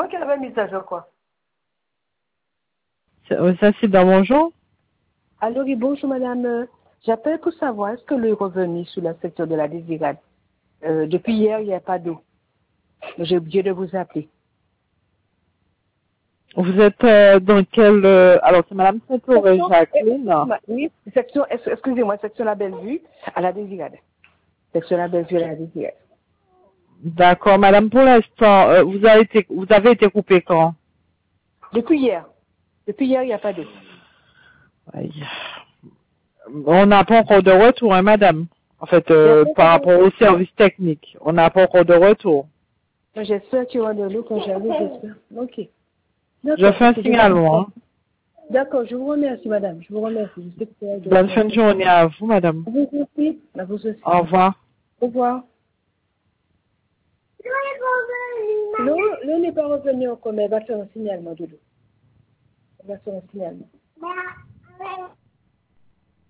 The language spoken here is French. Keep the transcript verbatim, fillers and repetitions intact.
moi qui avais mis ça, je crois. Ça, ça, c'est dans mon genre. Alors, oui, bonjour madame. J'appelle pour savoir, est-ce que l'eau est revenue sur le secteur de la Désirade? euh, Depuis hier, il n'y a pas d'eau. J'ai oublié de vous appeler. Vous êtes euh, dans quel... euh, alors, c'est Madame Saint-Auré Jacqueline. Oui, section, excusez-moi, section La Bellevue à la Désirade. Section La Bellevue à la Désirade. D'accord, Madame, pour l'instant, euh, vous, avez été, vous avez été coupé quand? Depuis hier. Depuis hier, il n'y a pas d'eau. Aïe. On n'a pas encore de retour, hein, Madame. En fait, euh, par rapport au service technique, on n'a pas encore de retour. J'espère qu'il y aura de l'eau quand j'arrive, j'espère. Ok. Je fais un signalement. Hein. D'accord, je vous remercie, madame. Je vous remercie. Je sais que Bonne fin de journée à vous, madame. À vous aussi. À vous aussi. Au revoir. Au revoir. L'eau n'est pas revenue encore, mais elle va faire un signalement de l'eau. Elle va faire un signalement.